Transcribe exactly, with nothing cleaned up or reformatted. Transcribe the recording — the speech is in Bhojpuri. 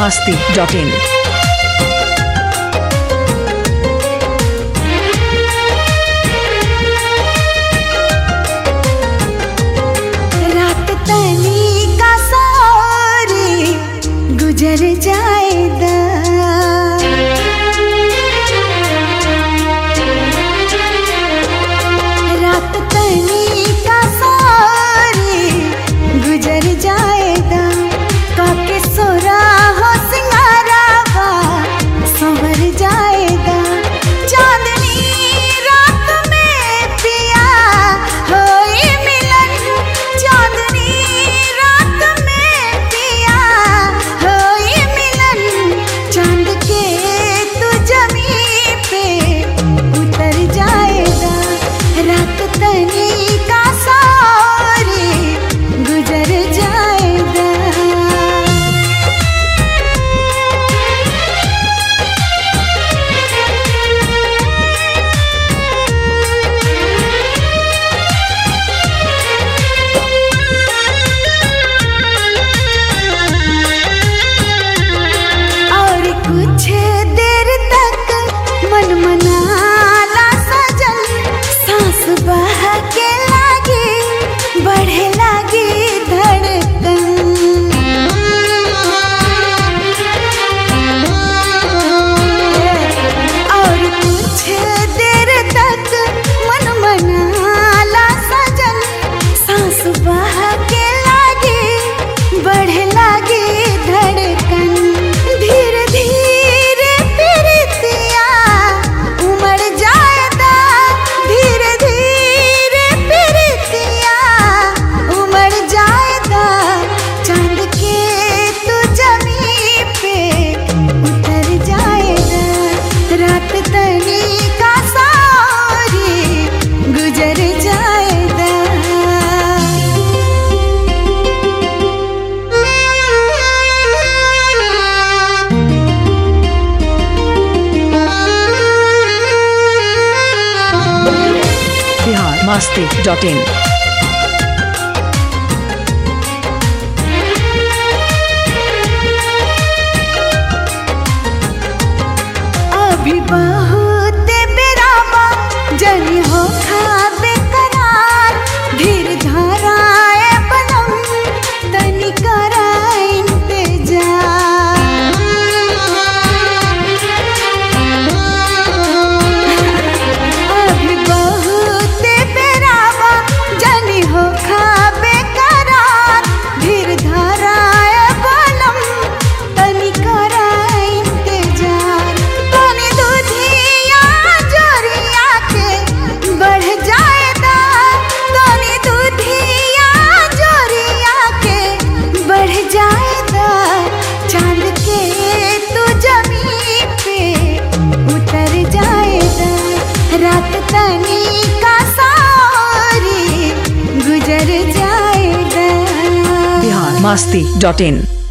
masti dot in. रात तनी का सारी गुजर जाएगा, रात तनी का सारी गुजर जाएगा, काके सोरा हो सिंगारावा संवर जाएगा। चांदनी रात में पिया होई मिलन, चांदनी रात में पिया होई मिलन, चांद के तू जमी पे उतर जाएगा, रात तनी का सारी गुजर जाएगा। और कुछ देर तक मन मनाला सजन, सांस बहके लागी बढ़े लागी धड़कन, और कुछ देर तक मन मनाला सजन, सांस बहके लागी बढ़े लागी धड़कन। धीरे धीरे प्रीतिया उमड़ जाएगा, धीरे धीरे प्रीतिया उमड़ जाएगा, चांद के तू जमी पे उतर जाएगा, रात तनी का सारी गुजर जाएगा। Bihar masti dot in. अभी बहुत बेराबा जनी हो खाबे करार, धीर धराए बनम तनी करा इंतजार। अभी बहुत बेराबा जनी हो खाबे करार, धीर धराए बनम तनी करा इंतजार। तनी दूधिया जोरिया के बढ़ जाएगा, तनी दूधिया जोरिया के बढ़ जाएगा, चांद के तू जमी पे उतर जाएगा, रात तनी का सारी गुजर जाएगा। Bihar masti dot in.